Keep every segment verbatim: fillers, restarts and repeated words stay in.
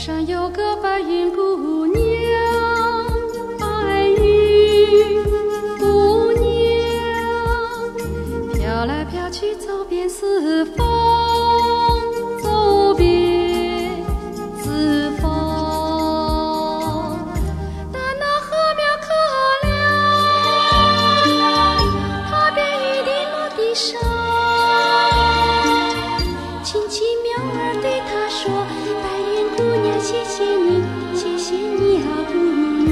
上有个白云姑娘，白云姑娘，飘来飘去走遍四方，走遍四方。但那禾苗可怜，它便一地落地上，轻轻喵儿对它说，白云姑娘谢谢你，谢谢你啊姑娘。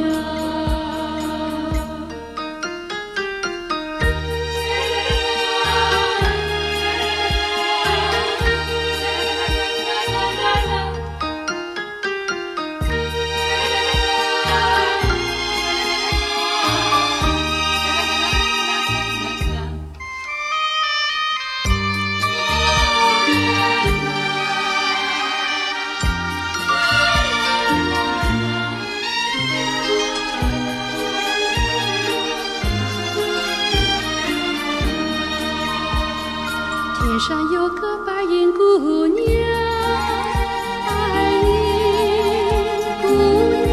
天上有个白云姑娘，白云姑娘，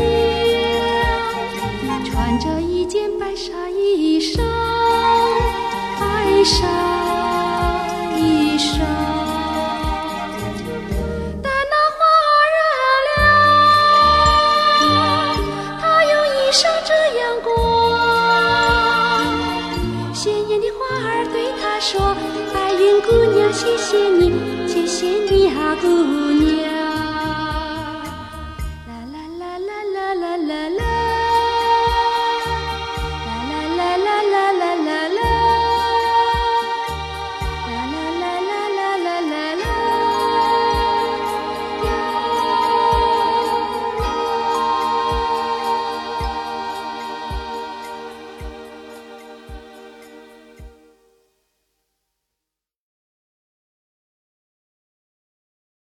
穿着一件白纱衣裳，白纱衣裳。但那花儿亮，她用衣裳遮阳光，鲜艳的花儿对她说，白云姑娘谢谢你，谢谢你啊姑娘。